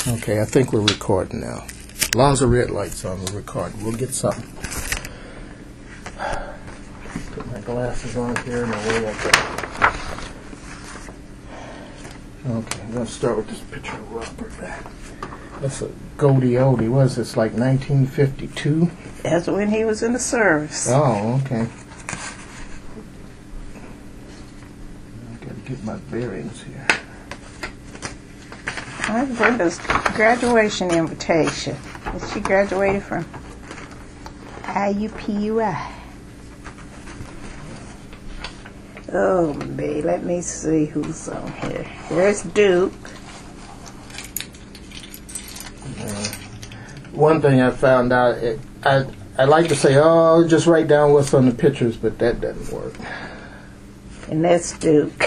Okay, I think we're recording now. As long as the red light's on, we're recording. We'll get something. Put my glasses on here and away I go. Okay, I'm going to start with this picture of Robert. That's a Goldie Oldie. What is this, like 1952? That's when he was in the service. Oh, okay. I got to get my bearings here. That's Brenda's graduation invitation. She graduated from IUPUI. Oh, babe, let me see who's on here. There's Duke. One thing I found out, I like to say, oh, just write down what's on the pictures, but that doesn't work. And that's Duke.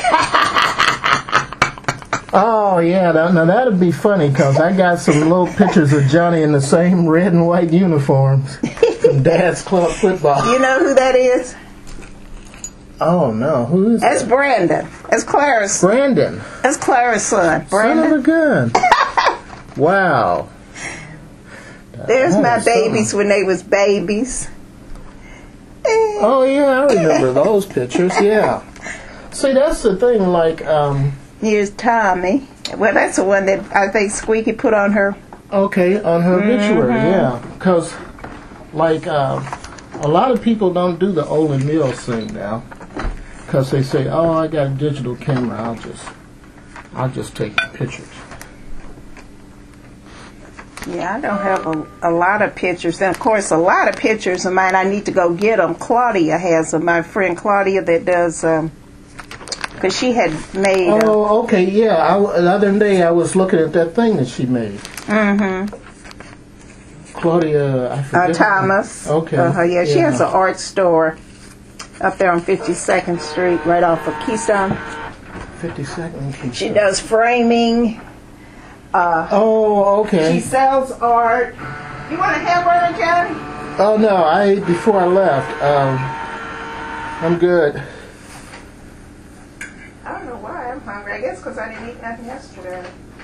Oh, yeah, now that'd be funny, because I got some little pictures of Johnny in the same red and white uniforms from Dad's club football. You know who that is? Oh, no, who is That's that? Brandon. That's Clara's. Brandon. That's Clara's son. Brandon. Son of a gun. Wow. There's my Oh, babies when they was babies. Oh, yeah, I remember those pictures, yeah. See, that's the thing, like, Here's Tommy. Well, that's the one that I think Squeaky put on her. okay, on her obituary, yeah. Because, like, a lot of people don't do the Olin Mills thing now. Because they say, oh, I got a digital camera, I'll just take pictures. Yeah, I don't have a lot of pictures. And, of course, a lot of pictures of mine, I need to go get them. Claudia has them. My friend Claudia that does, because she had made... Oh, okay, yeah. The other day I was looking at that thing that she made. Mm-hmm. Claudia, I forget. Thomas. Okay. Yeah, she has an art store up there on 52nd Street, right off of Keystone. 52nd Keystone. She does framing. Oh, okay. She sells art. You want a hamburger, Johnny? Oh, no, I ate before I left. I'm good. I don't know why I'm hungry. I guess because I didn't eat nothing yesterday.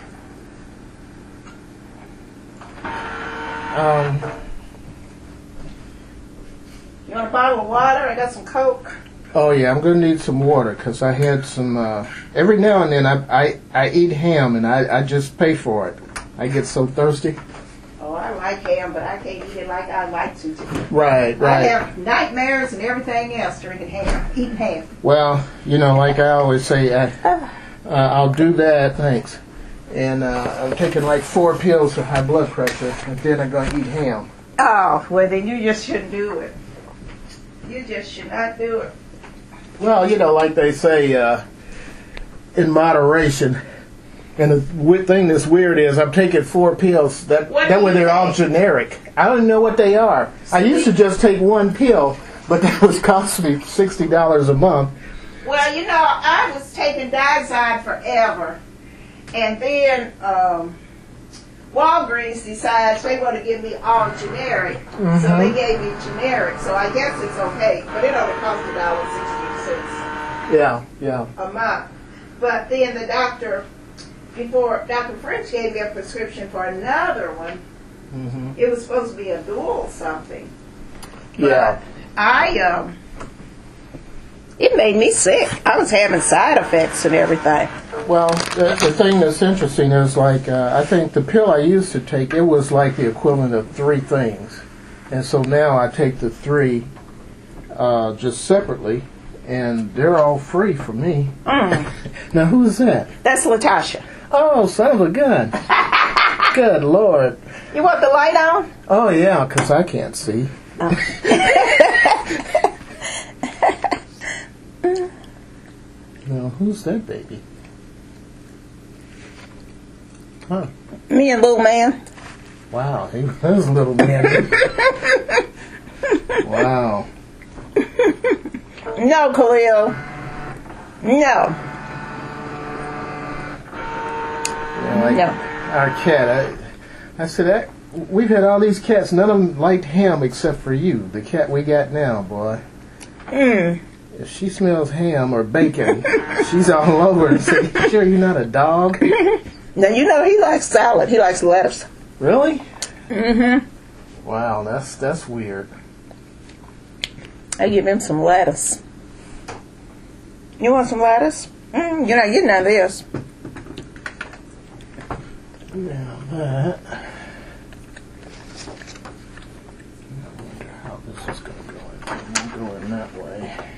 You want a bottle of water? I got some Coke. Oh, yeah, I'm going to need some water because I had some, every now and then I eat ham and I just pay for it. I get so thirsty. Oh, I like ham, but I can't eat it like I like to. Right. I have nightmares and everything else drinking ham, eating ham. Well, you know, like I always say, I'll do that, thanks. And I'm taking like 4 pills for high blood pressure, and then I'm going to eat ham. Oh, well then you just shouldn't do it. You just should not do it. Well, you know, like they say, in moderation. And the thing that's weird is I'm taking 4 pills. That way they're all generic. I don't know what they are. I used to just take 1 pill, but that was costing me $60 a month. Well, you know, I was taking Dizide forever. And then Walgreens decides they want to give me all generic. Mm-hmm. So they gave me generic. So I guess it's okay. But it only cost $1.66. Yeah. A month. But then the doctor, before Dr. French gave me a prescription for another one, mm-hmm. It was supposed to be a dual something. But it made me sick. I was having side effects and everything. Well, the thing that's interesting is, like, I think the pill I used to take, it was like the equivalent of 3 things. And so now I take the 3 just separately, and they're all free for me. Mm. Now, who is that? That's Latasha. Oh, son of a gun. Good Lord. You want the light on? Oh, yeah, because I can't see. Oh. Now, who's that baby? Huh. Me and little man. Wow, he was a little man. Wow. No, Khalil. No. No. Our cat, I said, we've had all these cats, none of them liked ham except for you, the cat we got now, boy. If she smells ham or bacon, she's all over and says, sure you're not a dog? Now, you know he likes salad. He likes lettuce. Really? Mm-hmm. Wow, that's weird. I give him some lettuce. You want some lettuce? You're not getting none of this. Now that. I wonder how this is going to go. I'm going that way.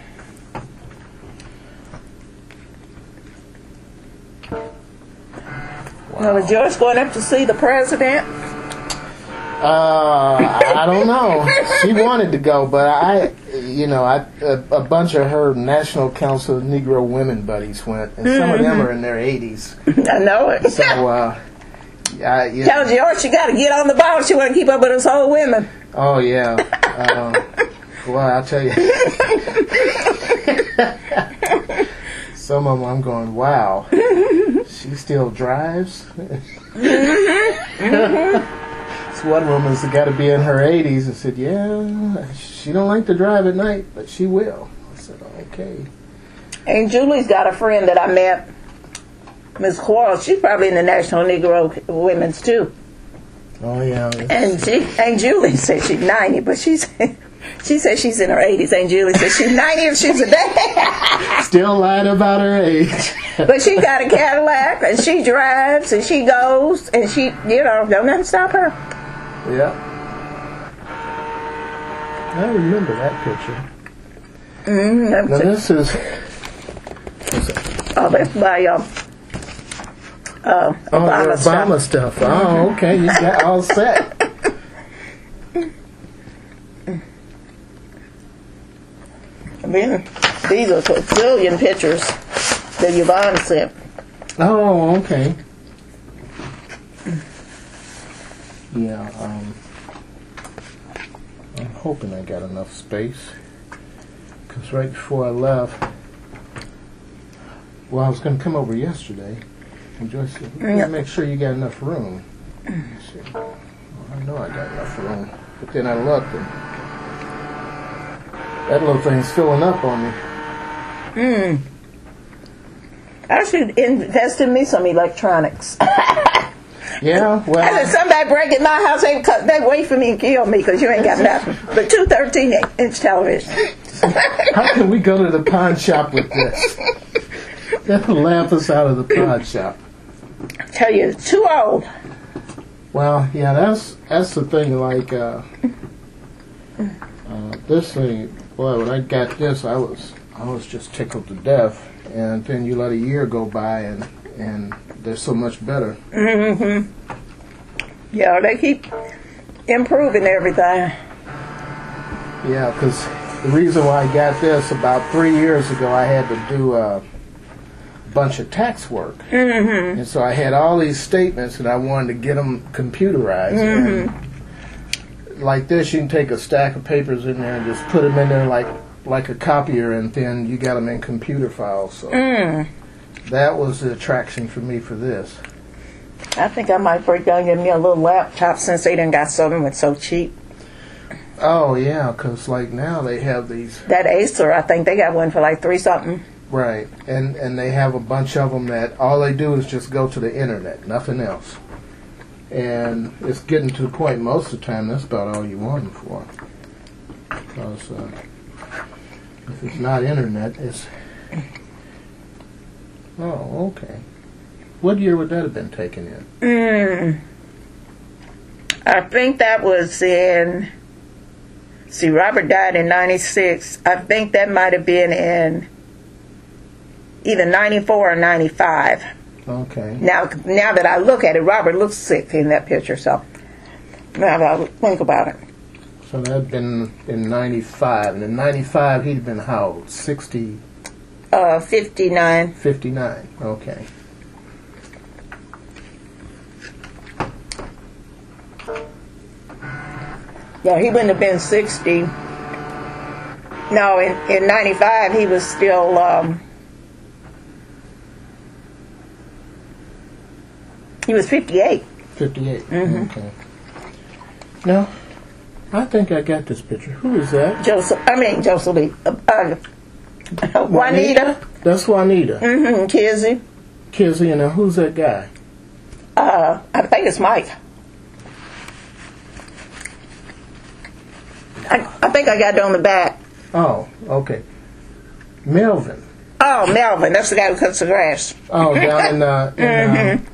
Wow. Now, was Joyce going up to see the president? I don't know. She wanted to go, but a bunch of her National Council of Negro Women buddies went, and some of them are in their 80s. I know it. So, tell George she got to get on the ball. She want to keep up with us old women. Oh yeah. Well, I'll tell you. Some of them, I'm going, wow. She still drives. So one woman's got to be in her 80s and said, yeah, she don't like to drive at night, but she will. I said, okay. And Julie's got a friend that I met, Miss Quarles. She's probably in the National Negro Women's too. Oh yeah. And Julie said she's 90, but she said she's in her 80s. Aunt Julie said she's 90 if she's a day. Still lying about her age. But she got a Cadillac, and she drives, and she goes, and she, don't nothing stop her. Yeah. I remember that picture. Mm-hmm. Now this is. Oh, that's by Obama stuff. Oh, okay. You got all set. I mean, these are a billion pictures that Yvonne sent. Oh, okay. Yeah, I'm hoping I got enough space. Because right before I left, well, I was going to come over yesterday. And Joyce said, you got to make sure you got enough room. I said, well, I know I got enough room. But then I looked, and that little thing's filling up on me. I should invest in me some electronics. Yeah, well. I said, somebody break in my house, they wait for me and kill me because you ain't got nothing but 2 13-inch televisions. How can we go to the pawn shop with this? That'll laugh us out of the pawn shop. I tell you, it's too old. Well, yeah, that's the thing. Like this thing. Boy, when I got this, I was just tickled to death. And then you let a year go by, and they're so much better. Mm-hmm. Yeah, they keep improving everything. Yeah, because the reason why I got this, about 3 years ago, I had to do a bunch of tax work. Mm-hmm. And so I had all these statements, and I wanted to get them computerized. Mm-hmm. And like this, you can take a stack of papers in there and just put them in there like a copier, and then you got them in computer files. So that was the attraction for me for this. I think I might break down and get me a little laptop since they done got something that's so cheap. Oh, yeah, because like now they have these. That Acer, I think they got one for like $3 something. Right, and they have a bunch of them that all they do is just go to the internet, nothing else. And it's getting to the point most of the time that's about all you want them for. Because if it's not internet, it's... Oh, okay. What year would that have been taken in? I think that was in... See, Robert died in 96. I think that might have been in either 94 or 95. Okay. Now that I look at it, Robert looks sick in that picture, so now that I think about it. So that had been in 95. And in 95, he'd been how old? 60? 59. 59, okay. Yeah, he wouldn't have been 60. No, in 95, he was still... he was 58. 58, okay. No, I think I got this picture. Who is that? Josephine. Juanita. That's Juanita. Kizzy. Kizzy, and now who's that guy? I think it's Mike. I think I got it on the back. Oh, okay. Melvin. Oh, Melvin. That's the guy who cuts the grass. Oh, down in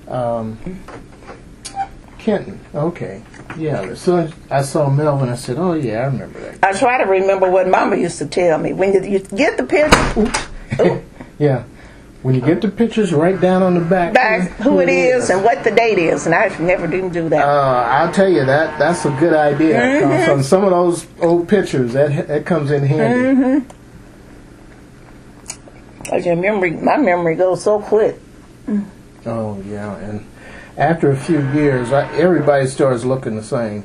Kenton. Okay. Yeah, as soon as I saw Melvin, I said, oh, yeah, I remember that. I try to remember what Mama used to tell me. When you get the picture... Yeah. When you get the pictures, write down on the back who it is and what the date is, and I never didn't do that. I'll tell you, that's a good idea. On some of those old pictures, that comes in handy. My memory goes so quick. Oh, yeah, and after a few years, everybody starts looking the same.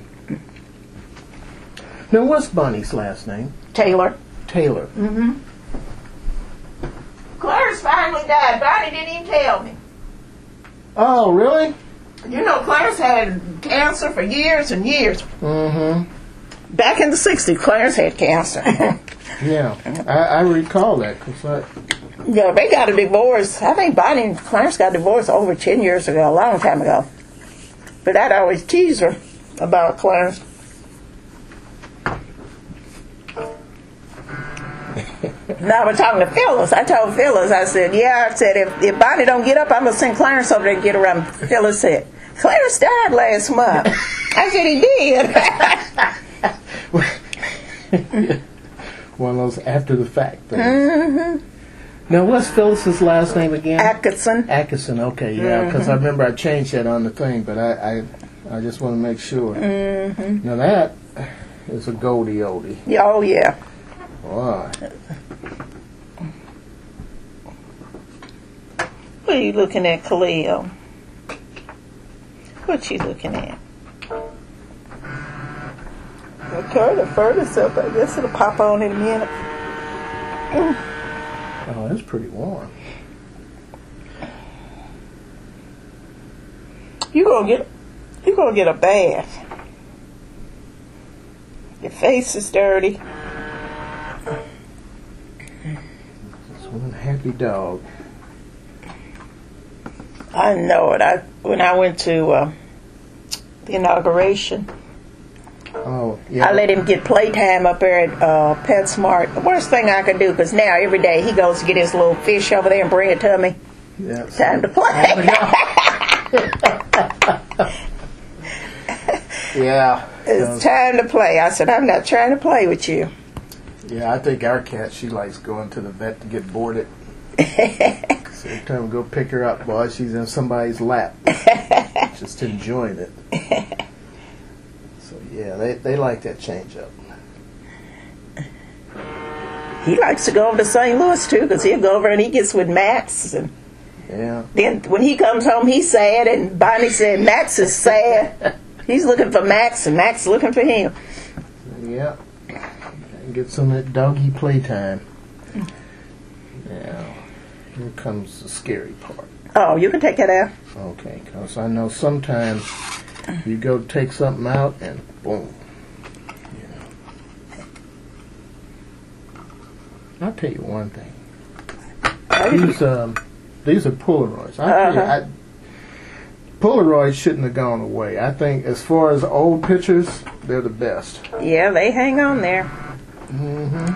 Now, what's Bonnie's last name? Taylor. Taylor. Mm-hmm. Clarence finally died. Bonnie didn't even tell me. Oh, really? You know, Clarence had cancer for years and years. Mm-hmm. Back in the 60s, Clarence had cancer. Yeah, I recall that. Yeah, they got a divorce. I think Bonnie and Clarence got divorced over 10 years ago, a long time ago. But I'd always tease her about Clarence. Now we're talking to Phyllis. I told Phyllis, I said, if Bonnie don't get up, I'm going to send Clarence over there and get around. Phyllis said, Clarence died last month. I said, he did. One of those after the fact things. Mm-hmm. Now, what's Phyllis's last name again? Atkinson. Atkinson, okay, yeah, because I remember I changed that on the thing, but I just want to make sure. Mm-hmm. Now, that is a Goldie oldie. Oh, yeah. Boy. What are you looking at, Khalil? What you looking at? Okay, the furnace up. I guess it'll pop on in a minute. Oh, that's pretty warm. You gonna get a bath. Your face is dirty. It's one happy dog. I know it. When I went to the inauguration, oh yeah, I let him get playtime up there at PetSmart. The worst thing I could do, because now every day he goes to get his little fish over there and bring it to me. Yeah, time to play. Yeah, it's time to play. I said, I'm not trying to play with you. Yeah, I think our cat, she likes going to the vet to get boarded. So every time we go pick her up, boy, she's in somebody's lap, just enjoying it. So yeah, they like that change up. He likes to go over to St. Louis too, because he'll go over and he gets with Max. And yeah. Then when he comes home, he's sad, and Bonnie said Max is sad. He's looking for Max, and Max is looking for him. Yeah. Get some of that doggy playtime. Now, here comes the scary part. Oh, you can take that out. Okay, because I know sometimes you go take something out and boom. Yeah. I'll tell you one thing. These are Polaroids. Polaroids shouldn't have gone away. I think as far as old pictures, they're the best. Yeah, they hang on there. Mm-hmm.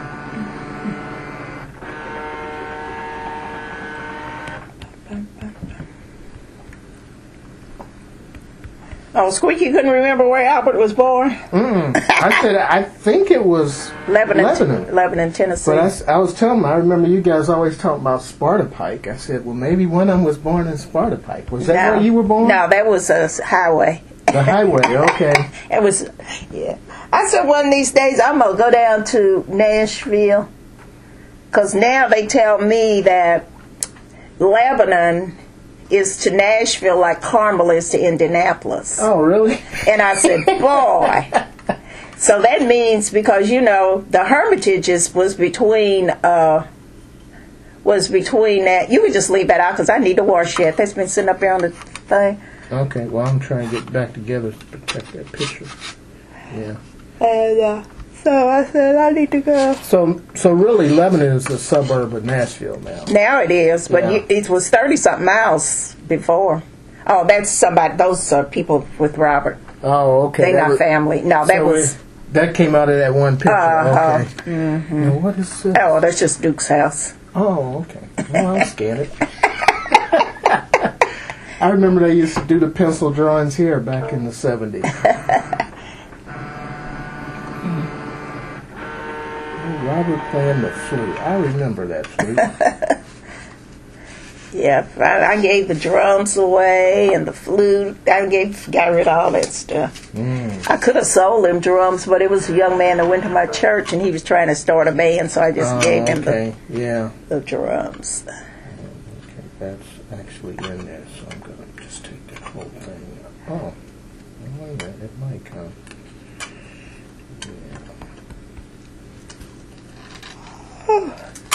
Oh, Squeaky couldn't remember where Albert was born. I said I think it was Lebanon, Tennessee. But I was telling them, I remember you guys always talking about Sparta Pike. I said, well, maybe one of them was born in Sparta Pike. Was that where you were born? No, that was a highway. The highway, okay. It was, yeah. I said one of these days I'm going to go down to Nashville, because now they tell me that Lebanon is to Nashville like Carmel is to Indianapolis. Oh, really? And I said, boy. So that means, because, the Hermitages was between that. You could just leave that out, because I need to wash it. That's been sitting up there on the thing. Okay, well, I'm trying to get back together to protect that picture. Yeah. And so I said, I need to go. So really, Lebanon is a suburb of Nashville now. Now it is, but Yeah. it was 30-something miles before. Oh, that's somebody. Those are people with Robert. Oh, okay. They're not family. No, that was. That came out of that one picture. Okay. Mm-hmm. Now, what is this? Oh, that's just Duke's house. Oh, okay. Well, I'll scan it. I remember they used to do the pencil drawings here back in the 70s. Robert playing the flute. I remember that flute. Yeah, I gave the drums away and the flute. I got rid of all that stuff. I could have sold them drums, but it was a young man that went to my church and he was trying to start a band, so I just gave him the drums. Okay, that's actually in there, so I'm going to just take the whole thing. Oh, wait a minute, it might come. Yeah.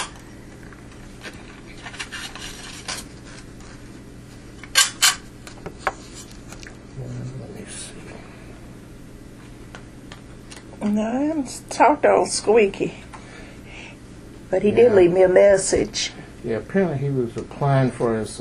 Let me see. No, I haven't talked to old Squeaky, but he did leave me a message. Yeah, apparently he was applying for his,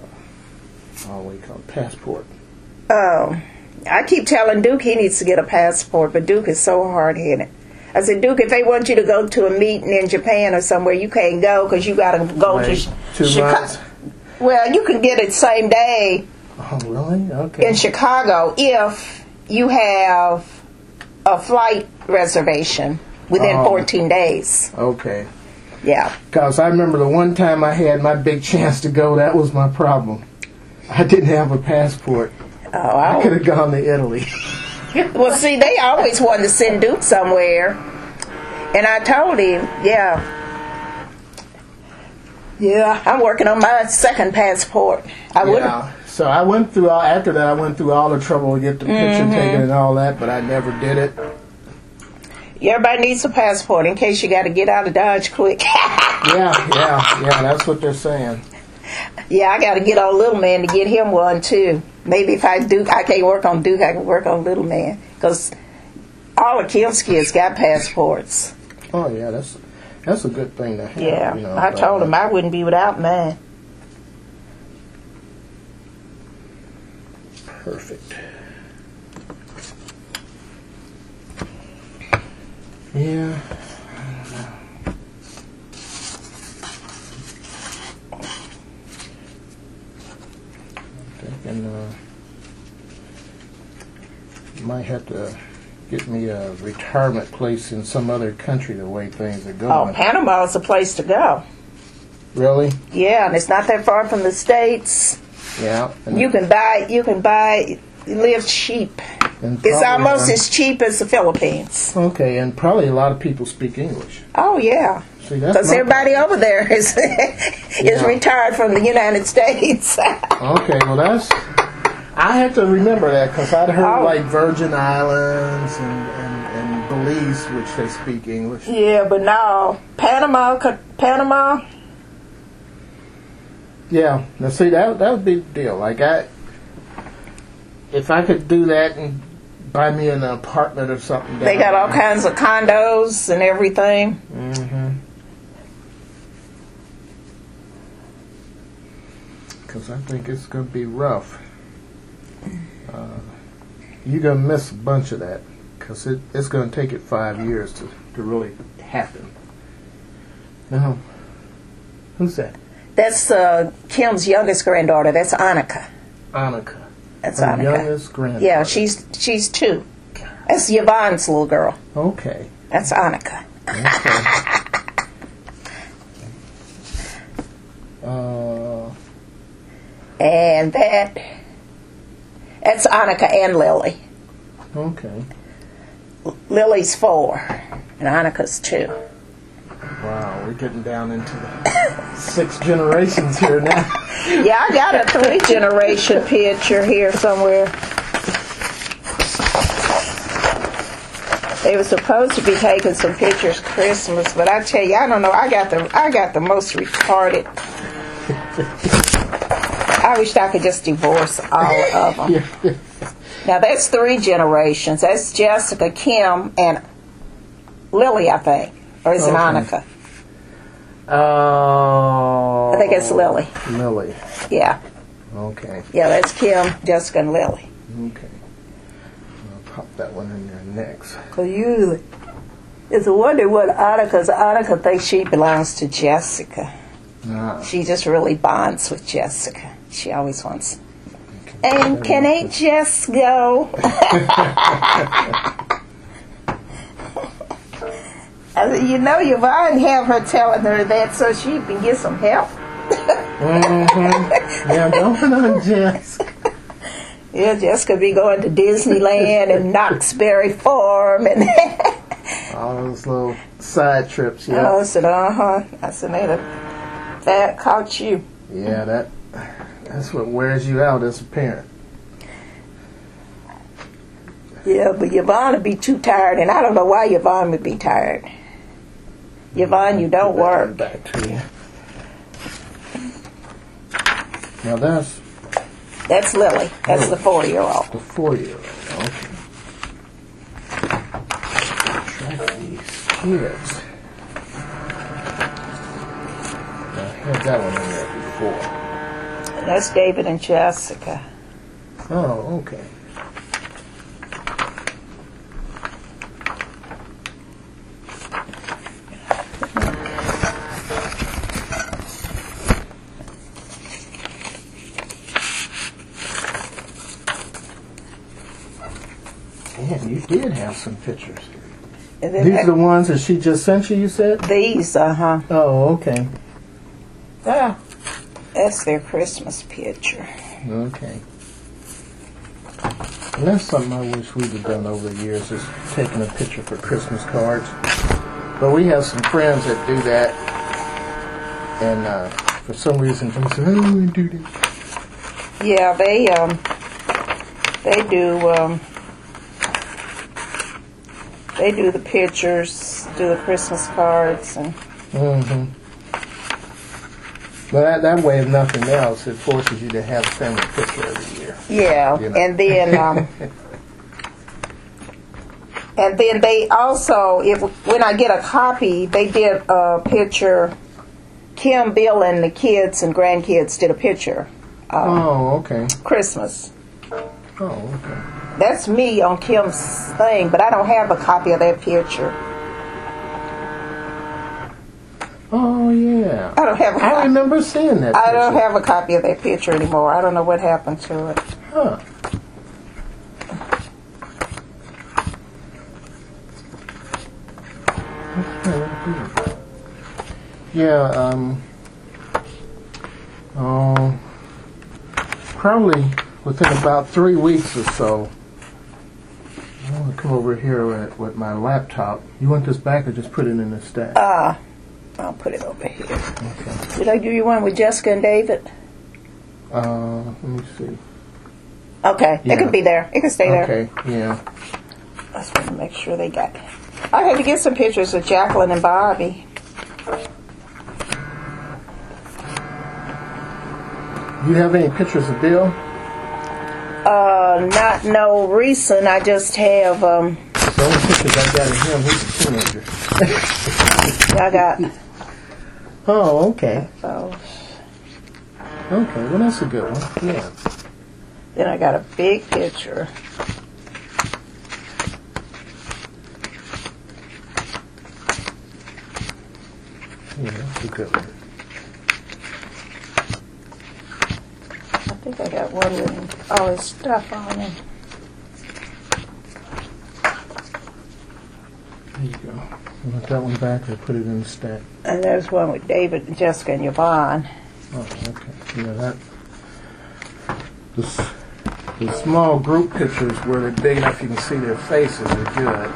passport. Oh, I keep telling Duke he needs to get a passport, but Duke is so hard-headed. I said, Duke, if they want you to go to a meeting in Japan or somewhere, you can't go because you got to go to Chicago. Well, you can get it same day. Oh, really? Okay. In Chicago, if you have a flight reservation within 14 days. Okay. Yeah. Because I remember the one time I had my big chance to go, that was my problem. I didn't have a passport. Oh, I could have gone to Italy. Well, see, they always wanted to send Duke somewhere. And I told him, yeah, I'm working on my second passport. So I went through after that I went through all the trouble to get the picture taken and all that, but I never did it. Everybody needs a passport in case you got to get out of Dodge quick. Yeah, that's what they're saying. Yeah, I got to get on Little Man to get him one too. Maybe if I can't work on Duke, I can work on Little Man. Because all of Kim's kids got passports. Oh yeah, that's a good thing to have. Yeah, you know, I told him I wouldn't be without mine. Perfect. Yeah. And you might have to get me a retirement place in some other country the way things are going. Oh, Panama's a place to go. Really? Yeah, and it's not that far from the States. Yeah. You can live cheap. It's almost as cheap as the Philippines. Okay, and probably a lot of people speak English. Oh, yeah. Because everybody over there is retired from the United States. Okay, well I have to remember that because I'd heard like Virgin Islands and Belize, which they speak English. Yeah, but no, Panama. Yeah, now see that would be the deal. Like if I could do that and buy me an apartment or something. They got all kinds of condos and everything. Because I think it's going to be rough. You're going to miss a bunch of that because it's going to take it 5 years to really happen. No. Who's that? That's Kim's youngest granddaughter. That's Annika. Annika. That's Her Annika. youngest granddaughter. Yeah, she's 2. That's Yvonne's little girl. Okay. That's Annika. Okay. And that's Annika and Lily. Okay. Lily's 4, and Annika's 2. Wow, we're getting down into the 6 generations here now. Yeah, I got a 3-generation picture here somewhere. They were supposed to be taking some pictures Christmas, but I tell you, I don't know. I got the most retarded. I wish I could just divorce all of them. Yeah. Now that's 3 generations. That's Jessica, Kim, and Lily, I think. Or is it Annika? Oh. I think it's Lily. Lily. Yeah. Okay. Yeah, that's Kim, Jessica, and Lily. Okay. I'll pop that one in there next. Cause usually, it's a wonder what Annika thinks she belongs to Jessica. She just really bonds with Jessica. She always wants. And can Aunt Jess go? You know, Yvonne have her telling her that so she can get some help. Yeah, going on, Jess. Yeah, Jess could be going to Disneyland and Knoxbury Farm and all those little side trips. Yeah. Oh, I said, I said, that caught you. Yeah, that's what wears you out as a parent. Yeah, but Yvonne would be too tired, and I don't know why Yvonne would be tired. Yvonne, you don't work. Back to you. Now that's Lily. That's the 40-year-old. The 40-year-old. Okay. Track these kids. I had that one in there before. That's David and Jessica. Oh, okay. Man, you did have some pictures. These are the ones that she just sent you said? These, Oh, okay. Ah, that's their Christmas picture. Okay. And that's something I wish we'd have done over the years, is taking a picture for Christmas cards. But we have some friends that do that, and for some reason they say, "Oh, we do that." Yeah, they do the pictures, do the Christmas cards, and. Well, that way, if nothing else, it forces you to have a family picture every year. Yeah, you know? And then they also, when I get a copy, they did a picture. Kim, Bill, and the kids and grandkids did a picture. Okay. Christmas. Oh, okay. That's me on Kim's thing, but I don't have a copy of that picture. Oh, yeah. I don't have a copy. I remember seeing that picture. I don't have a copy of that picture anymore. I don't know what happened to it. Huh. Yeah, probably within about 3 weeks or so, I'm going to come over here with my laptop. You want this back or just put it in the stack? I'll put it over here. Okay. Did I give you one with Jessica and David? Let me see. Okay, Yeah. It can be there. It can stay there. Okay, yeah. I just want to make sure they got it. I had to get some pictures of Jacqueline and Bobby. Do you have any pictures of Bill? Not no recent. I just have, The only pictures I got of him, he's a teenager. I got. Oh, okay. Oh. Okay, well that's a good one. Yeah. Then I got a big picture. Yeah, that's a good one. I think I got one with all his stuff on it. There you go. You want that one back or put it in the stack? And there's one with David and Jessica and Yvonne. Oh, okay. Yeah, the small group pictures where they're big enough you can see their faces are good.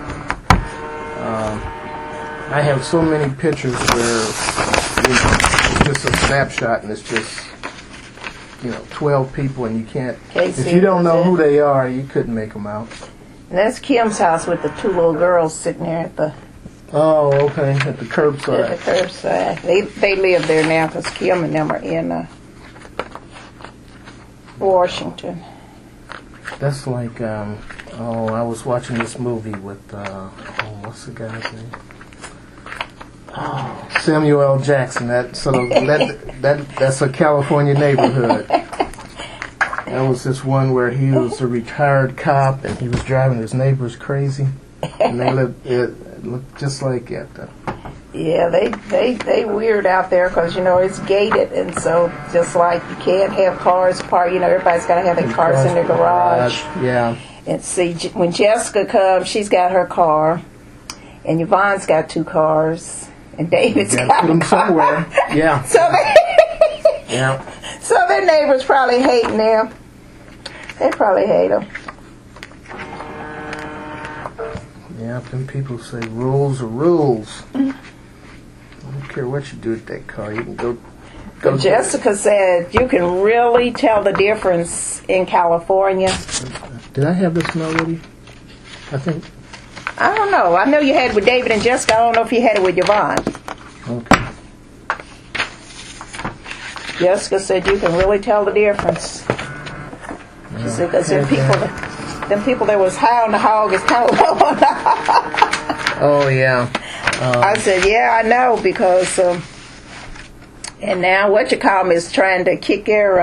I have so many pictures where it's just a snapshot and it's just 12 people and you can't. If you don't know who they are, you couldn't make them out. And that's Kim's house with the two little girls sitting there at the. Oh, okay, at the curbside. At the curbside. They live there now because Kim and them are in Washington. That's like, I was watching this movie with, what's the guy's name? Oh, Samuel L. Jackson. That's a California neighborhood. That was this one where he was a retired cop and he was driving his neighbors crazy. And it looked just like it. Yeah, they weird out there because, it's gated. And so just like you can't have cars parked, everybody's got to have their cars in their garage. Yeah. And see, when Jessica comes, she's got her car. And Yvonne's got 2 cars. And David's got put them somewhere. Yeah. So their neighbors probably hating them. They probably hate them. Yeah, them people say rules are rules. I don't care what you do with that car. You can go. Jessica said you can really tell the difference in California. Did I have this one already? I think. I don't know. I know you had it with David and Jessica. I don't know if you had it with Yvonne. Okay. Jessica said you can really tell the difference. She said because them people that was high on the hog is kind of low on the hog. Oh yeah. I said, yeah, I know because, and now what you call them is trying to kick their.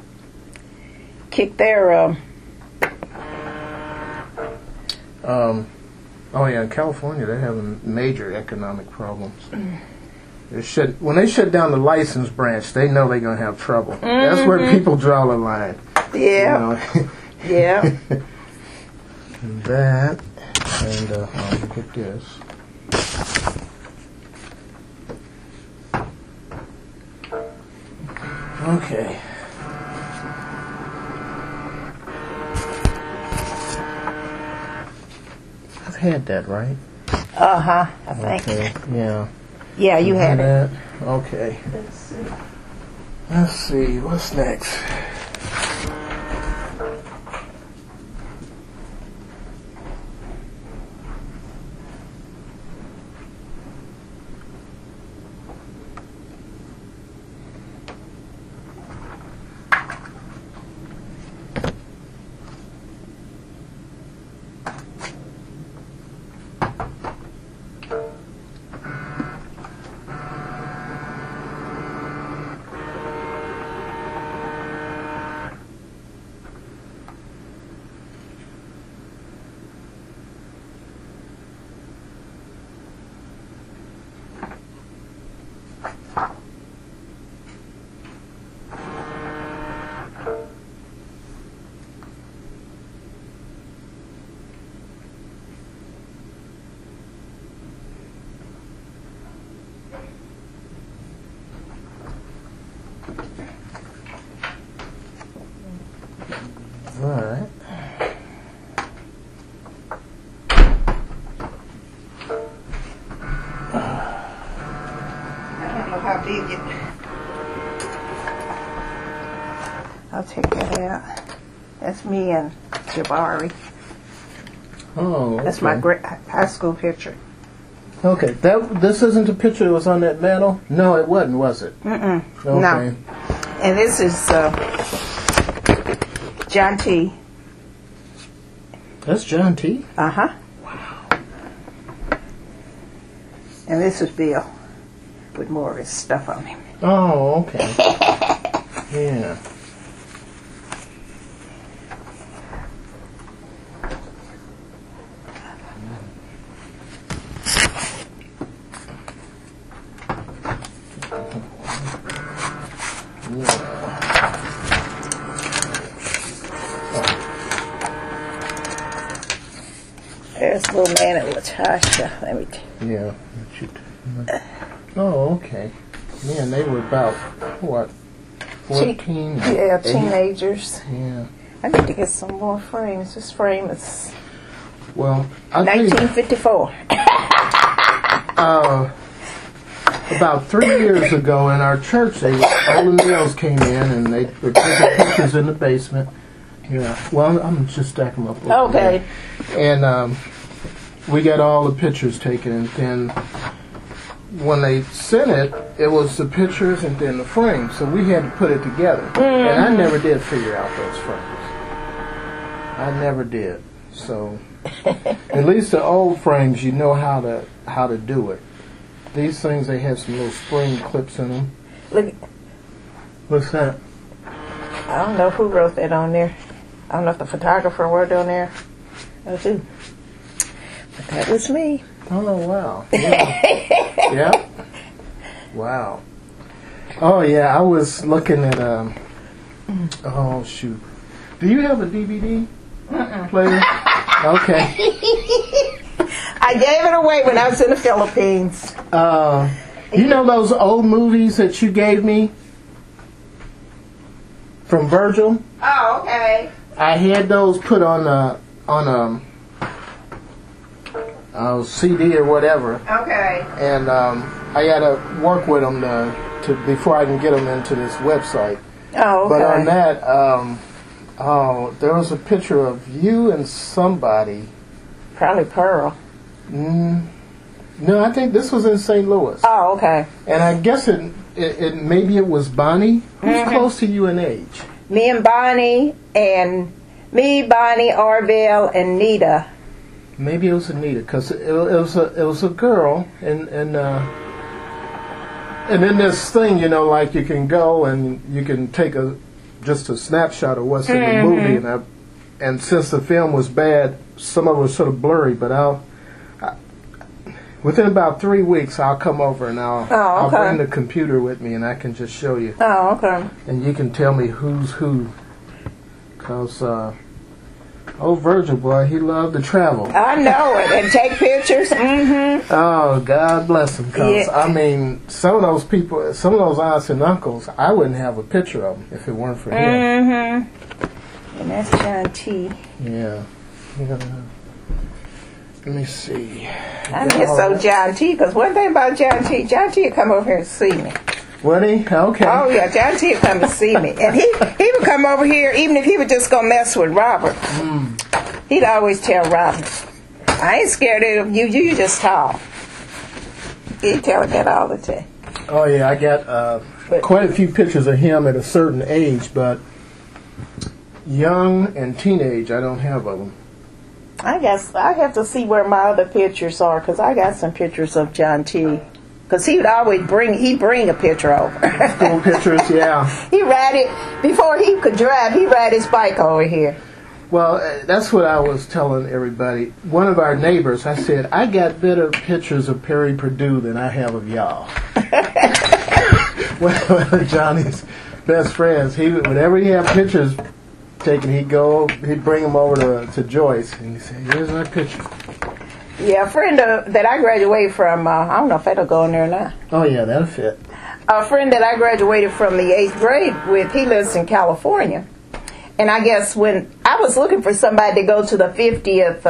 Oh yeah, in California they're having major economic problems. When they shut down the license branch, they know they're gonna have trouble. Mm-hmm. That's where people draw the line. Yeah. Yeah. And that, and I'll look at this. Okay. I've had that, right? I think. Okay. Yeah. Yeah, you had it. Okay. Let's see. What's next? Alright. I don't know how big it. I'll take that out. That's me and Jabari. Oh, okay. That's my high school picture. Okay, this isn't a picture that was on that mantle? No, it wasn't, was it? Mm-mm. Okay. No. And this is John T. That's John T? Uh-huh. Wow. And this is Bill with more of his stuff on him. Oh, okay. Yeah. There's little man and Latasha. Let me. Yeah. Oh, okay. Yeah, and they were about what? 14. Yeah, teenagers. Yeah. I need to get some more frames. This frame is Well, 1954. About 3 years ago in our church, all the males came in and they were taking pictures in the basement. Yeah. Well, I'm just stacking them up. Okay. And we got all the pictures taken, and then when they sent it, it was the pictures and then the frames. So we had to put it together. Mm-hmm. And I never did figure out those frames. I never did. So at least the old frames, you know how to do it. These things, they have some little spring clips in them. Look. What's that? I don't know who wrote that on there. I don't know if the photographer wrote on there. That's who. But that was me. Oh, wow. Yeah. Yeah. Wow. Oh, yeah, I was looking at, oh, shoot. Do you have a DVD player? Okay. I gave it away when I was in the Philippines. You know those old movies that you gave me from Virgil? Oh, okay. I had those put on a CD or whatever. Okay. And I got to work with them to before I can get them into this website. Oh, okay. But on that, there was a picture of you and somebody. Probably Pearl. No, I think this was in St. Louis. Oh, okay. And I guess maybe it was Bonnie. Who's close to you in age? Me and Bonnie, Orville, and Nita. Maybe it was Anita, because it was a girl, and then this thing, you know, like you can go and you can take just a snapshot of what's in the movie, and since the film was bad, some of it was sort of blurry, but within about 3 weeks, I'll come over and I'll bring the computer with me, and I can just show you. Oh, okay. And you can tell me who's who, because Virgil boy, he loved to travel. I know it, and take pictures. Mm-hmm. Oh, God bless him. Because Yeah. I mean, some of those people, some of those aunts and uncles, I wouldn't have a picture of them if it weren't for him. Mm-hmm. And that's John T. Yeah. Let me see. I miss so John T. Because one thing about John T. would come over here and see me. Would he? Okay. Oh yeah, John T. would come to see me, and he would come over here even if he would just go mess with Robert. He'd always tell Robert, "I ain't scared of you. You just talk." He'd tell him that all the time. Oh yeah, I got quite a few pictures of him at a certain age, but young and teenage, I don't have of them. I guess I have to see where my other pictures are, because I got some pictures of John T. Because he would always bring a picture over. School pictures, yeah. He ride it, before he could drive, he ride his bike over here. Well, that's what I was telling everybody. One of our neighbors, I said, I got better pictures of Perry Perdue than I have of y'all. One of Johnny's best friends, whenever he had pictures taken, he'd bring them over to Joyce, and he'd say, here's my picture. Yeah, a friend that I graduated from, I don't know if that'll go in there or not. Oh, yeah, that'll fit. A friend that I graduated from the 8th grade with, he lives in California. And I guess when I was looking for somebody to go to the 50th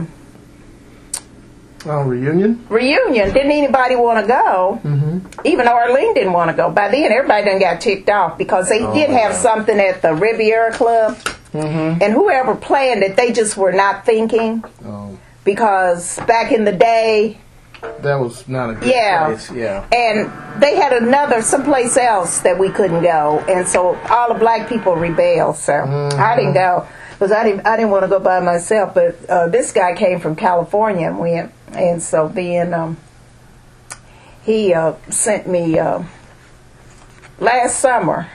reunion? Reunion, didn't anybody want to go? Mm-hmm. Even Arlene didn't want to go. By then, everybody done got ticked off because they did have something at the Riviera Club. Mm-hmm. And whoever planned it, they just were not thinking. Oh. Because back in the day, that was not a good place. Yeah. And they had someplace else that we couldn't go, and so all the black people rebelled. So I didn't go because I didn't want to go by myself. But this guy came from California and went, and so then he sent me last summer.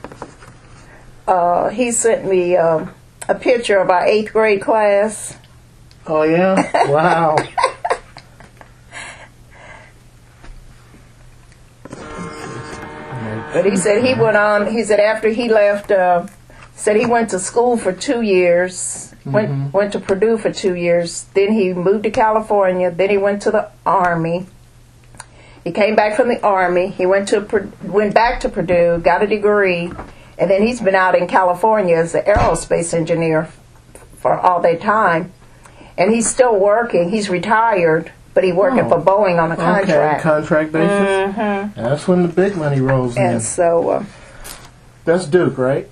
He sent me a picture of our 8th grade class. Oh, yeah? Wow. But he said he went on, he said after he left, said he went to school for 2 years, went to Purdue for 2 years, then he moved to California, then he went to the Army. He came back from the Army, he went back to Purdue, got a degree, and then he's been out in California as an aerospace engineer for all that time. And he's still working. He's retired, but he's working for Boeing on a contract. Okay, contract basis? Mm-hmm. That's when the big money rolls in. And so... that's Duke, right?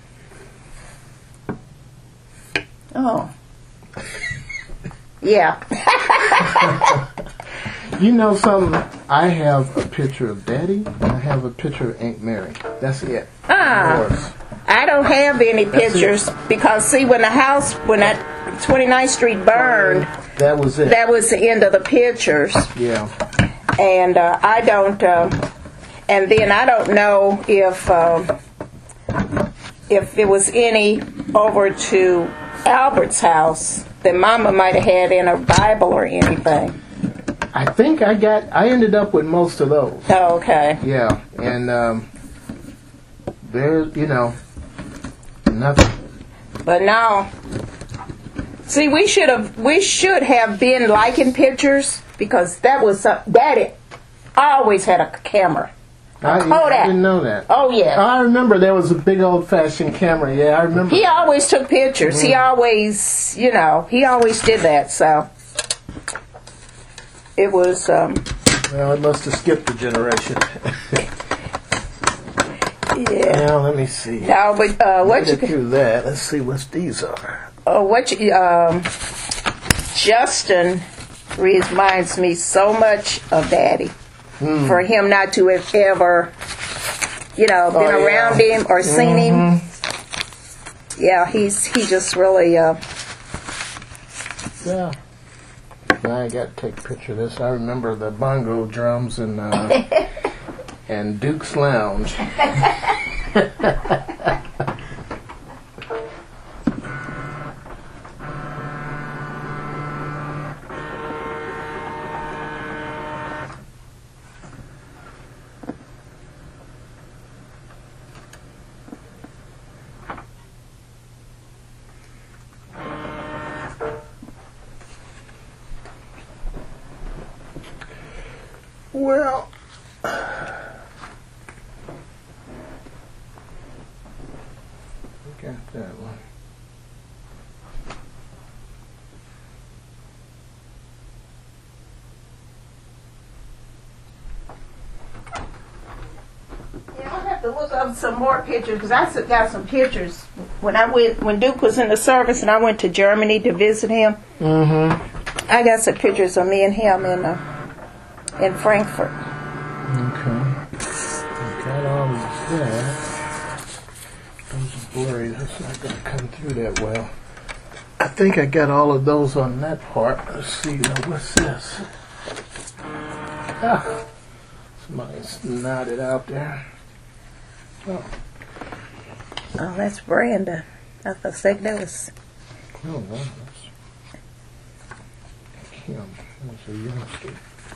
Oh. Yeah. You know something? I have a picture of Daddy, and I have a picture of Aunt Mary. That's it. I don't have any pictures because, see, when that 29th Street burned, that was it. That was the end of the pictures. Yeah. And I don't, and then I don't know if there was any over to Albert's house that Mama might have had in her Bible or anything. I think I ended up with most of those. Oh, okay. Yeah, and there's, nothing. But now, see, we should have been liking pictures because that was Daddy always had a camera. I didn't know that. Oh yeah. I remember there was a big old-fashioned camera. Yeah, I remember. He always took pictures. He always, he always did that. So it was. Well, it must have skipped a generation. Yeah. Now let me see. Now, but what you through that? Let's see what these are. Justin reminds me so much of Daddy. For him not to have ever, been around him or seen him. Yeah, he just really. Yeah. Now I got to take a picture of this. I remember the bongo drums and and Duke's Lounge. Well, we got that one. Yeah, I'll have to look up some more pictures because I got some pictures when Duke was in the service and I went to Germany to visit him. I got some pictures of me and him in Frankfurt. Okay. Got all of that. Those are blurry. That's not going to come through that well. I think I got all of those on that part. Let's see. What's this? Ah, somebody's nodded out there. Oh, that's Brenda. I think that was. no, that's Kim. That's a youngster.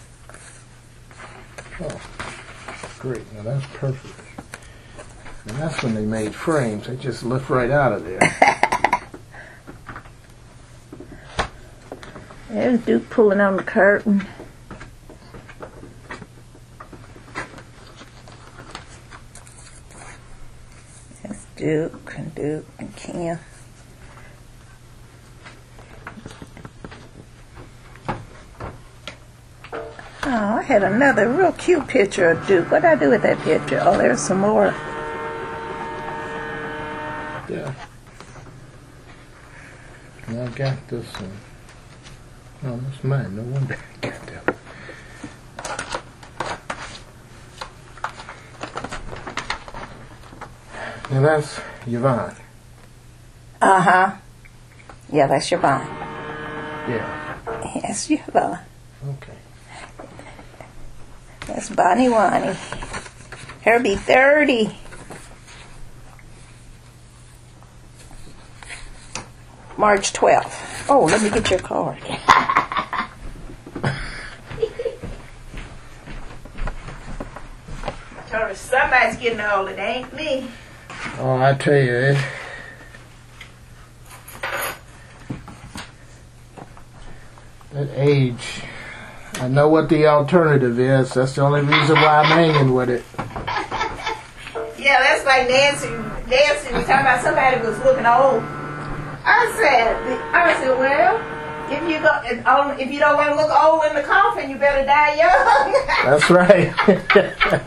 Oh, great. Now that's perfect. And that's when they made frames. They just lift right out of there. There's Duke pulling on the curtain. There's Duke and Kim. Oh, I had another real cute picture of Duke. What did I do with that picture? Oh, there's some more. Yeah. And I got this one. Oh, that's mine. No wonder I got that one. Now that's Yvonne. Uh-huh. Yeah, that's Yvonne. Yeah. Yes, Yvonne. Okay. That's Bonnie Wani. Her be 30. March 12th. Oh, let me get your card. I told her somebody's getting old. It ain't me. Oh, I tell you, that age, I know what the alternative is. That's the only reason why I'm hanging with it. Yeah, that's like Nancy. Nancy was talking about somebody was looking old. I said, well, if you don't want to look old in the coffin, you better die young. That's right.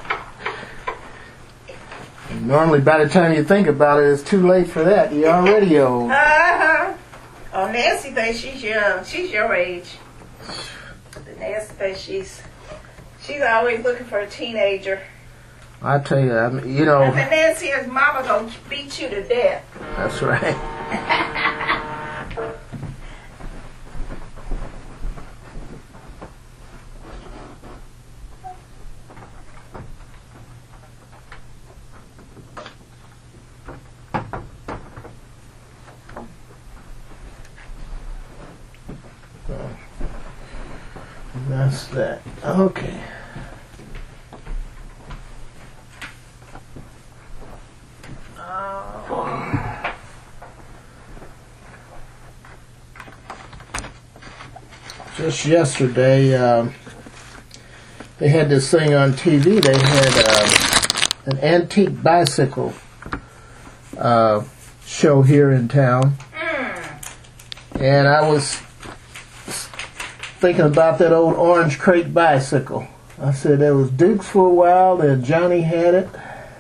Normally, by the time you think about it, it's too late for that. You're already old. Uh-huh. Oh, Nancy thinks she's young. She's your age. Nancy thinks she's always looking for a teenager. I tell you, I think Nancy and Mama gonna beat you to death. That's right. That's that. Okay. Just yesterday, they had this thing on TV. They had an antique bicycle show here in town. And I was thinking about that old orange crate bicycle. I said there was Duke's for a while, then Johnny had it.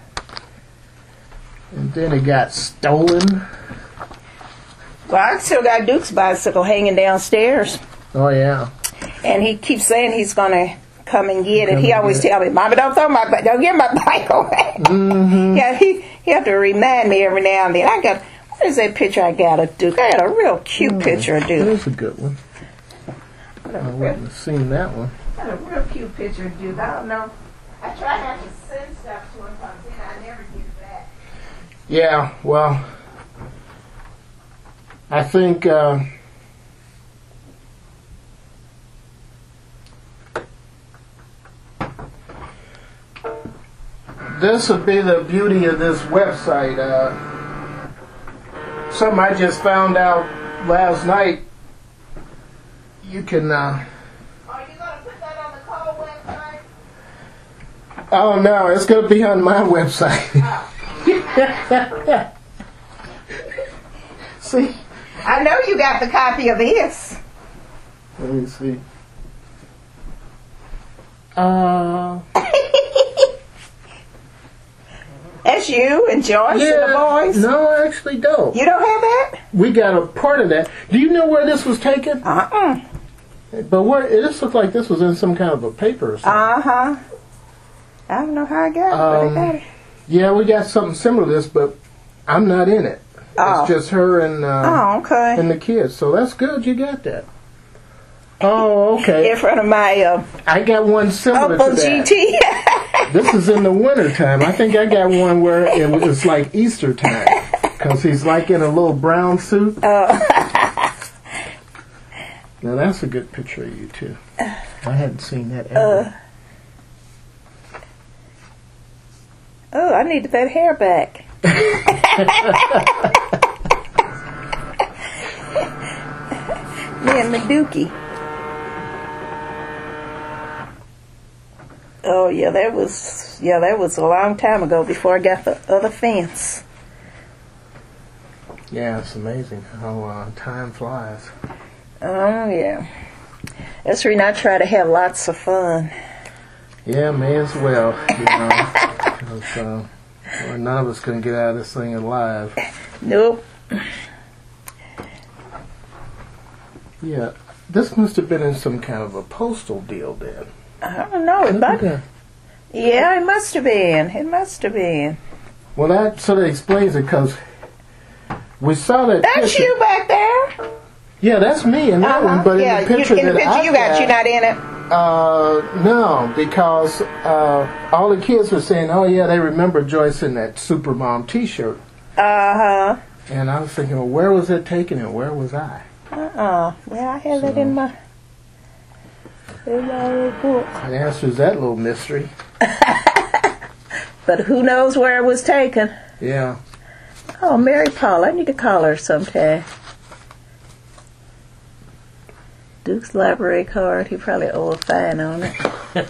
And then it got stolen. Well, I still got Duke's bicycle hanging downstairs. Oh, yeah. And he keeps saying he's going to come and get it. He always tells me, Mama, don't get my bike away. Mm-hmm. Yeah, he have to remind me every now and then. What is that picture I got of Duke? I got a real cute picture of Duke. That's a good one. I wouldn't have seen that one. I got a real cute picture of Duke. I don't know. I try not to send stuff to him because I never get it back. Yeah, well, I think this would be the beauty of this website. Something I just found out last night. You can. Are you going to put that on the Cole website? Oh no, it's going to be on my website. Oh. See? I know you got the copy of this. Let me see. That's you and Joyce and the boys? No, I actually don't. You don't have that? We got a part of that. Do you know where this was taken? Uh-uh. But this looked like this was in some kind of a paper or something. Uh-huh. I don't know how I got it, but I got it. Yeah, we got something similar to this, but I'm not in it. Oh. It's just her and okay. and the kids. So that's good. You got that. Oh, okay. In front of my I got one similar Uncle to that. GT. This is in the winter time. I think I got one where it was like Easter time because he's like in a little brown suit. Oh. Now that's a good picture of you too. I hadn't seen that ever. Oh, I need that hair back. Me and Meduki. Oh yeah, that was a long time ago before I got the other fence. Yeah, it's amazing how time flies. Oh yeah. That's the reason I try to have lots of fun. Yeah, may as well, you know. 'Cause, none of us going to get out of this thing alive. Nope. Yeah, this must have been in some kind of a postal deal then. I don't know. Yeah, it must have been. It must have been. Well, that sort of explains it because we saw that That's picture. you back there. Yeah, that's me in that one, but yeah, in the picture you I got, you're not in it. No, because all the kids were saying, oh yeah, they remember Joyce in that Supermom t-shirt. Uh-huh. And I was thinking, well, where was it taken and where was I? Well, I have it in my little book. It answers that little mystery. But who knows where it was taken? Yeah. Oh, Mary Paul, I need to call her sometime. Duke's library card, he probably owe a fine on it.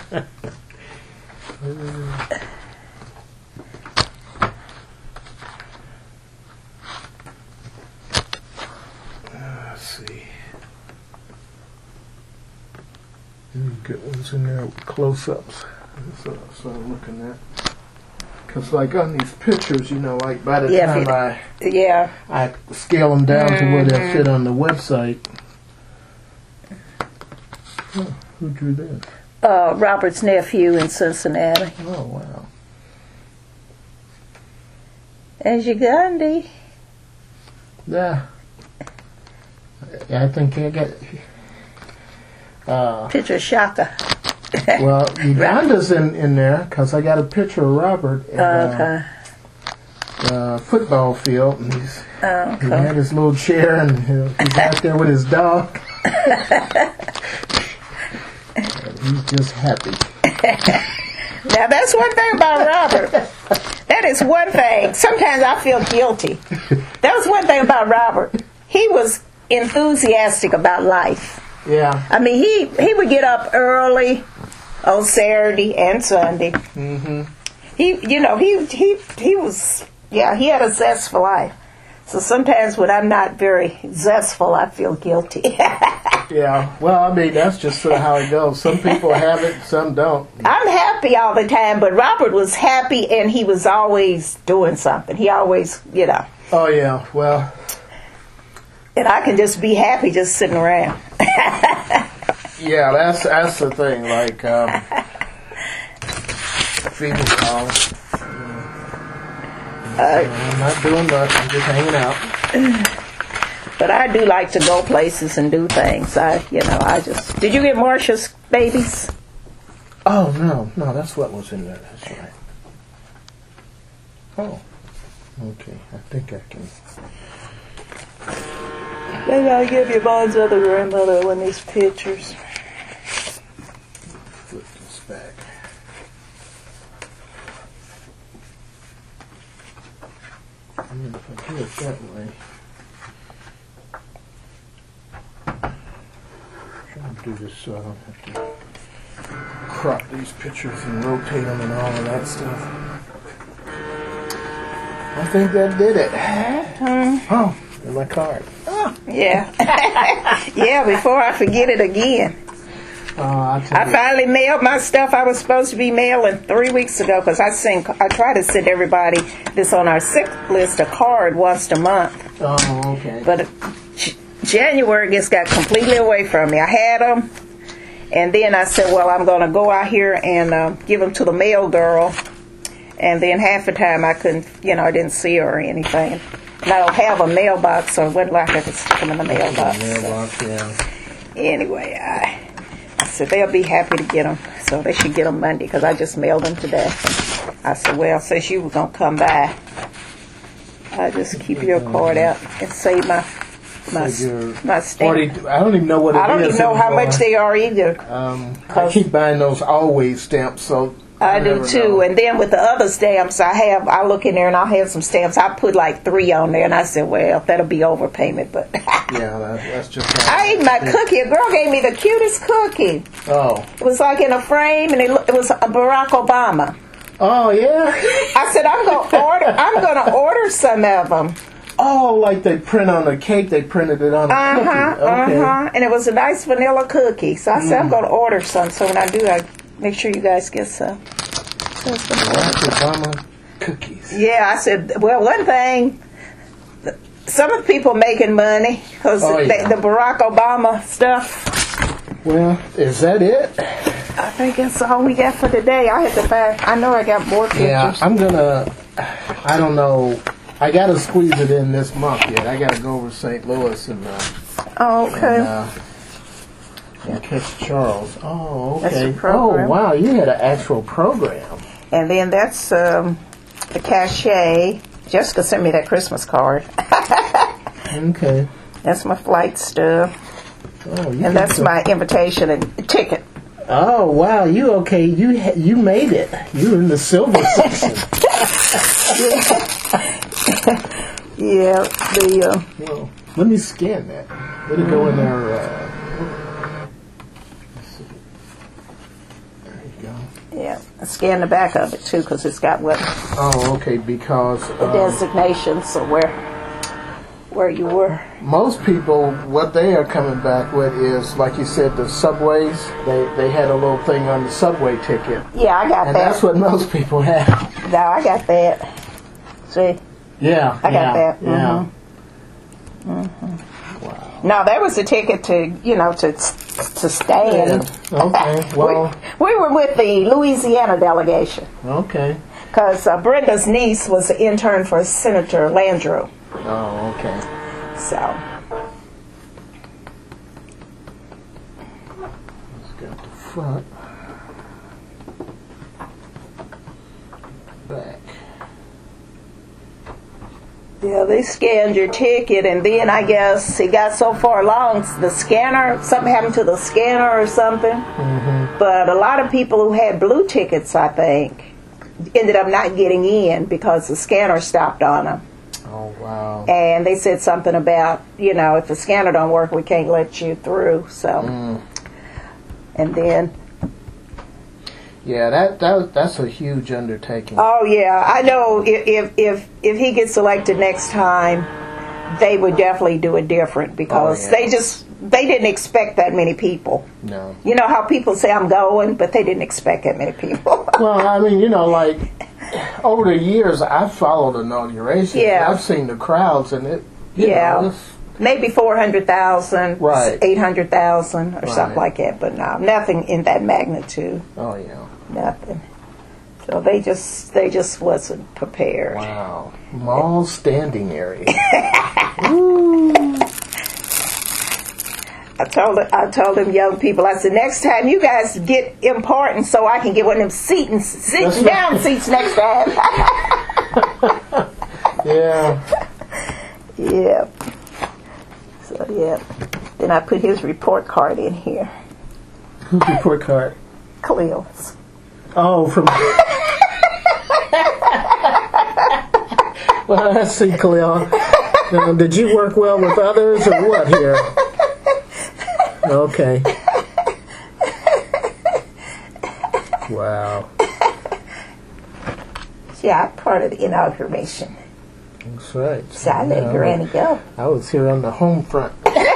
Let's see. Good ones in there with close-ups. So I'm looking at. Because like on these pictures, you know, like by the time I scale them down to where they'll fit on the website. Oh, who drew this? Robert's nephew in Cincinnati. Oh, wow. As you Gandhi. Yeah. I think I got... Picture of Shaka. Well, Uganda's in there because I got a picture of Robert at the football field. And he had his little chair and he's out there with his dog. he's just happy. Now, that's one thing about Robert. That is one thing. Sometimes I feel guilty. That was one thing about Robert. He was enthusiastic about life. Yeah. I mean, he would get up early on Saturday and Sunday. Mm-hmm. He was, he had a zest for life. So sometimes when I'm not very zestful, I feel guilty. Yeah, well, I mean, that's just sort of how it goes. Some people have it, some don't. I'm happy all the time, but Robert was happy and he was always doing something. He always, Oh, yeah, well. And I can just be happy just sitting around. Yeah, that's the thing. Like, feeding dogs. I'm not doing much. I'm just hanging out. But I do like to go places and do things. Did you get Marcia's babies? Oh, no, that's what was in there. That's right. Oh, okay. I think I can. Maybe I'll give your mom's other grandmother one of these pictures. Flip this back. And if I do it that way. Trying to do this so I don't have to crop these pictures and rotate them and all of that stuff. I think that did it. Oh, and my card. Oh. Yeah. Yeah, before I forget it again. I finally mailed my stuff I was supposed to be mailing 3 weeks ago because I try to send everybody that's on our sick list a card once a month. Oh, okay. But January just got completely away from me. I had them, and then I said, well, I'm going to go out here and give them to the mail girl. And then half the time I couldn't, I didn't see her or anything. And I don't have a mailbox, so it wasn't like I could stick them in the mailbox. Yeah. Anyway, I said they'll be happy to get them, so they should get them Monday because I just mailed them today. I said, well, since you were going to come by, I'll just keep your card out and save my stamp. I don't even know what it is. I don't even know how much they are either. I keep buying those always stamps, so I do too. Know. And then with the other stamps I look in there and I'll have some stamps. I put like 3 on there and I said, well, that'll be overpayment, but yeah, that's just I ate my cookie. A girl gave me the cutest cookie. Oh. It was like in a frame and it was Barack Obama. Oh, yeah. I said I'm gonna order some of them. Oh, like they print on the cake, they printed it on the cookie. Okay. And it was a nice vanilla cookie. So I said I'm gonna order some, so when I do, I make sure you guys get some. Obama cookies. Yeah, I said, well, one thing, some of the people making money because the Barack Obama stuff. Well, is that it? I think that's all we got for today. I have to find. I know I got more pictures. Yeah, I don't know. I got to squeeze it in this month yet. I got to go over to St. Louis and catch Charles. Oh, okay. That's a program. Oh, wow, you had an actual program. And then that's the cachet. Jessica sent me that Christmas card. Okay. That's my flight stuff. Oh, and that's my invitation and ticket. Oh, wow, you okay. You made it. You were in the silver section. Yeah. Well, let me scan that. Let it go in there. Yeah, scan the back of it too, because it's got what. Oh, okay. Because the designations, so where you were. Most people, what they are coming back with is, like you said, the subways. They had a little thing on the subway ticket. Yeah, I got that. And that's what most people have. No, I got that. See. Yeah, I got that. Yeah. Wow. No, that was a ticket to stand. Okay. Well, we were with the Louisiana delegation. Okay. Because Brenda's niece was an intern for Senator Landrieu. Oh, okay. So. Let's get the front. Back. Yeah, they scanned your ticket, and then I guess it got so far along, the scanner, something happened to the scanner or something. Mm-hmm. But a lot of people who had blue tickets, I think, ended up not getting in because the scanner stopped on them. Oh, wow. And they said something about, if the scanner don't work, we can't let you through. So, and then... Yeah, that's a huge undertaking. Oh, yeah. I know if he gets elected next time, they would definitely do it different because they didn't expect that many people. No. You know how people say, I'm going, but they didn't expect that many people. Well, I mean, like, over the years, I've followed inaugurations. Yeah. I've seen the crowds, and it, you know, it's, maybe 400,000, right. 800,000 or something like that, but no, nothing in that magnitude. Oh, yeah. Nothing. So they just wasn't prepared. Wow. Mall standing area. I told them young people, I said, next time you guys get important so I can get one of them sitting down seats next time. Yeah. Yeah. So, yeah. Then I put his report card in here. Whose report card? Khalil's. Oh, from... Well, let's see, Khalil. Now, did you work well with others or what here? Okay. Wow. Yeah, I'm part of the inauguration. That's right. So I let Granny go. I was here on the home front.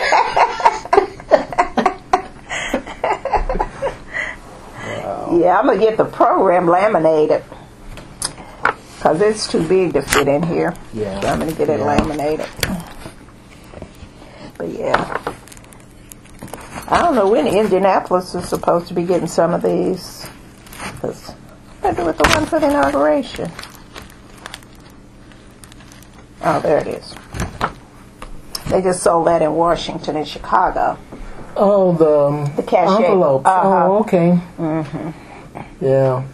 Yeah, I'm going to get the program laminated because it's too big to fit in here. Yeah. So I'm going to get it laminated. But yeah. I don't know when Indianapolis is supposed to be getting some of these. Because I do with the one for the inauguration. Oh, there it is. They just sold that in Washington and Chicago. Oh, the cachet envelope. Oh, okay. Mm-hmm. Yeah.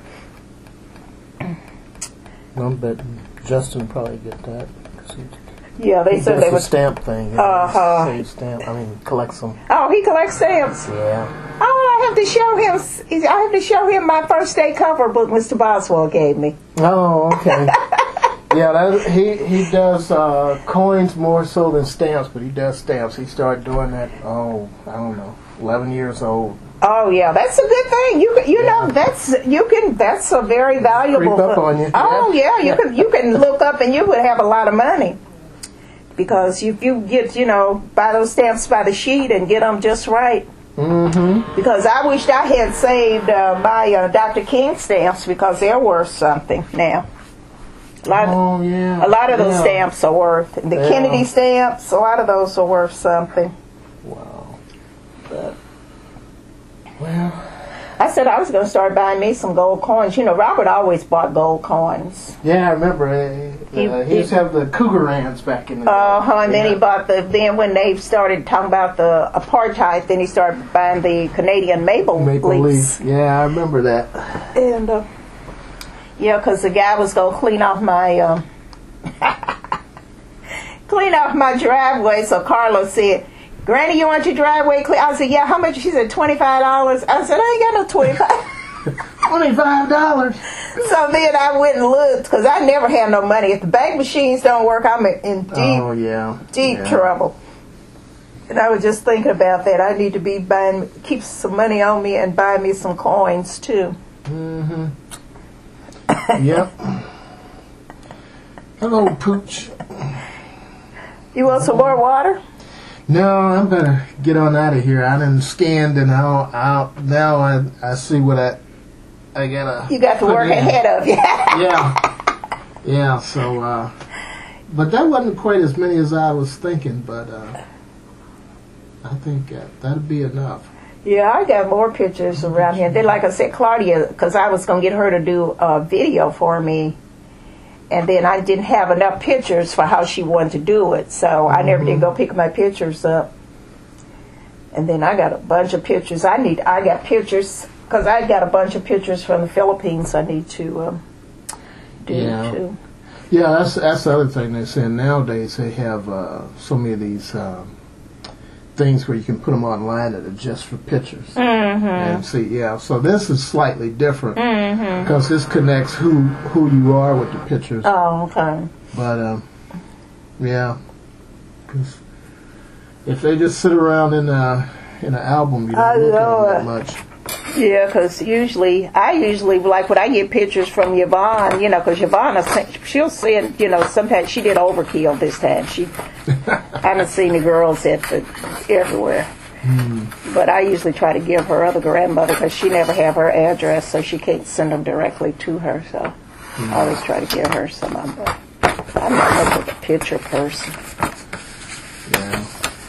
Well, but Justin probably get that. Yeah, they said they would would stamp thing. Save stamp. I mean, collects them. Oh, he collects stamps. Yeah. Oh, I have to show him my first day cover book Mr. Boswell gave me. Oh, okay. Yeah, he does coins more so than stamps, but he does stamps. He started doing that. Oh, I don't know, 11 years old. Oh yeah, that's a good thing. You know that's a very valuable. Creep up on you. Oh yeah, you can look up and you would have a lot of money because if you get buy those stamps by the sheet and get them just right. Mm-hmm. Because I wished I had saved my Dr. King stamps because they're worth something now. A lot of those stamps are worth. The Kennedy stamps, a lot of those are worth something. Wow. But, well, I said I was going to start buying me some gold coins. Robert always bought gold coins. Yeah, I remember. He used to have the Cougarans back in the day. And then he bought then when they started talking about the apartheid, then he started buying the Canadian maple leaf. Yeah, I remember that. And, because the guy was going to clean off my driveway, so Carlos said, Granny, you want your driveway clean? I said, yeah, how much? She said, $25. I said, I ain't got no $25. $25. So then I went and looked, because I never have no money. If the bank machines don't work, I'm in deep trouble. And I was just thinking about that. I need to keep some money on me and buy me some coins, too. Mm-hmm. Yep. Hello, Pooch. You want some more water? No, I better get on out of here. I done scanned and now I see what I gotta. You got to work ahead of you. Yeah. So, but that wasn't quite as many as I was thinking. But I think that'd be enough. Yeah, I got more pictures around here. Then, like I said, Claudia, because I was going to get her to do a video for me, and then I didn't have enough pictures for how she wanted to do it, so I never did go pick my pictures up. And then I got a bunch of pictures. I got pictures, because I got a bunch of pictures from the Philippines I need to do, too. Yeah, that's the other thing they're saying nowadays. They have so many of these things where you can put them online that are just for pictures. Mm-hmm. And see, yeah. So this is slightly different Mm-hmm. because this connects who you are with the pictures. Oh, okay. But yeah, because if they just sit around in an album, you don't look at them that much. Yeah, because I usually, like when I get pictures from Yvonne, because Yvonne, she'll send, sometimes she did overkill this time. I done seen the girls everywhere. But I usually try to give her other grandmother, because she never have her address, so she can't send them directly to her, so I always try to give her some of them. I'm not much of a picture person. Yeah.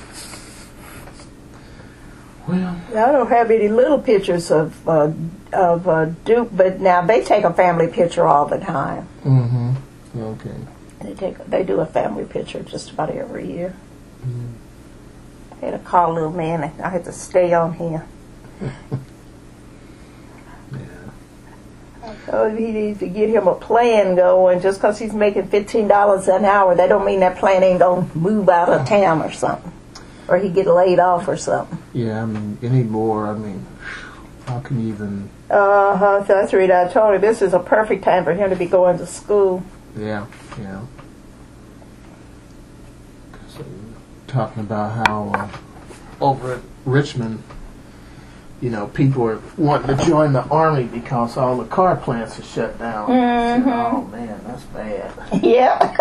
Well, I don't have any little pictures of Duke, but now they take a family picture all the time. mm-hmm. Okay. They do a family picture just about every year. Mm. I had to call a little man, and I had to stay on him. Yeah. Oh, he needs to get him a plan going. Just because he's making $15 an hour, that don't mean that plan ain't gonna move out of town or something, or he get laid off or something. Yeah, I mean, anymore, how can you even... So that's the reason I told him this is a perfect time for him to be going to school. Yeah. So, talking about how over at Richmond, people are wanting to join the Army because all the car plants are shut down. Mm-hmm. Oh, man, that's bad. Yeah.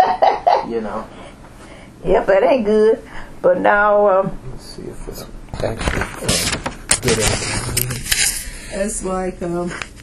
Yep, that ain't good. But now... Let's see if it's actually good. It's like...